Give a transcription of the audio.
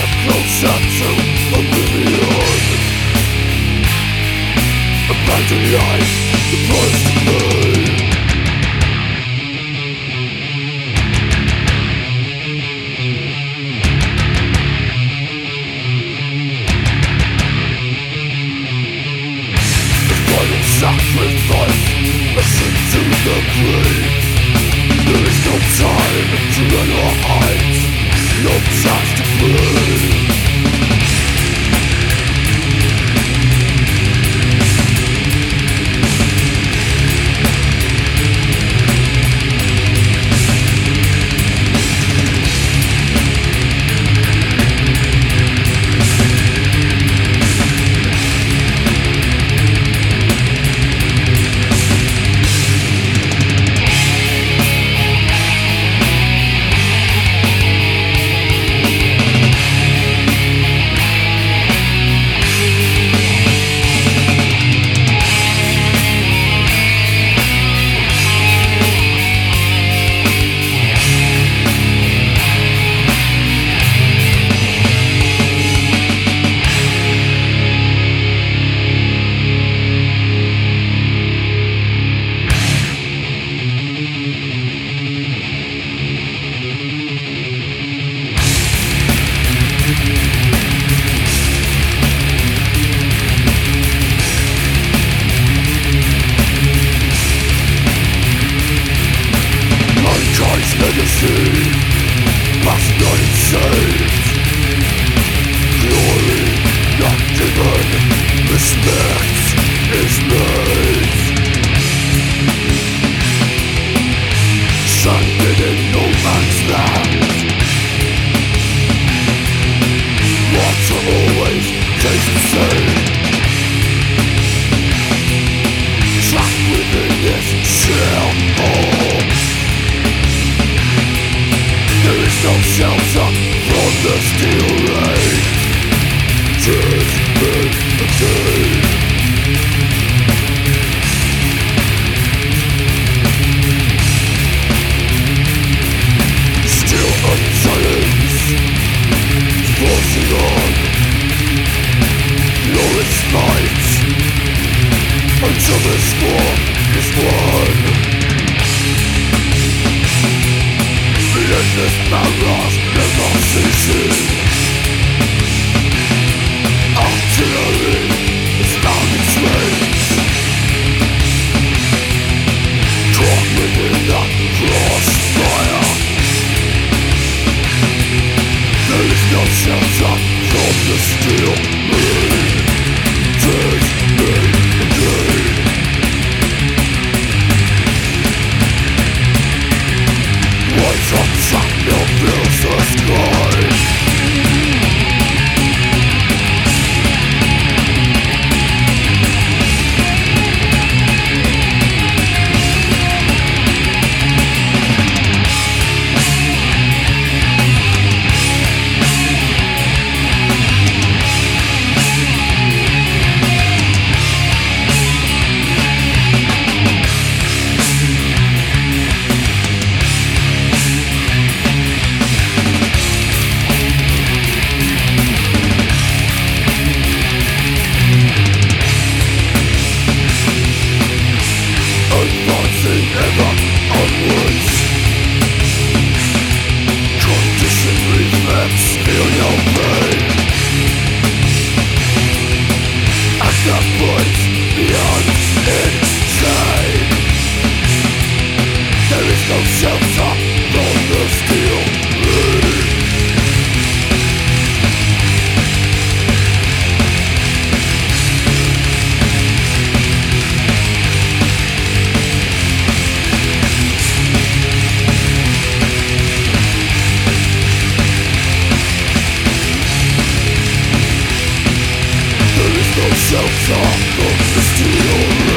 closer to oblivion. Abandon life, the price to pay. The final sacrifice, listen to the grave. There is no time to run or hide, no time to play. Legacy, past not saved. Glory not given, respect is made. Stranded in no man's land. Water always tastes the same. Trapped within this shell hole. There is no shelter from the steel rain. Tears burn again. Still on silence, forcing on. No respite until the score is won. Endless barrage never ceasing. Artillery is found its range. Caught within the crossfire. There is no shelter from the steel rain. Tears me again. White hot shrapnel fills the sky. Ever onwards. Condition reflects, feel no pain. At the point beyond insane. There is no shelter from the steel rain. Shelter from the steel.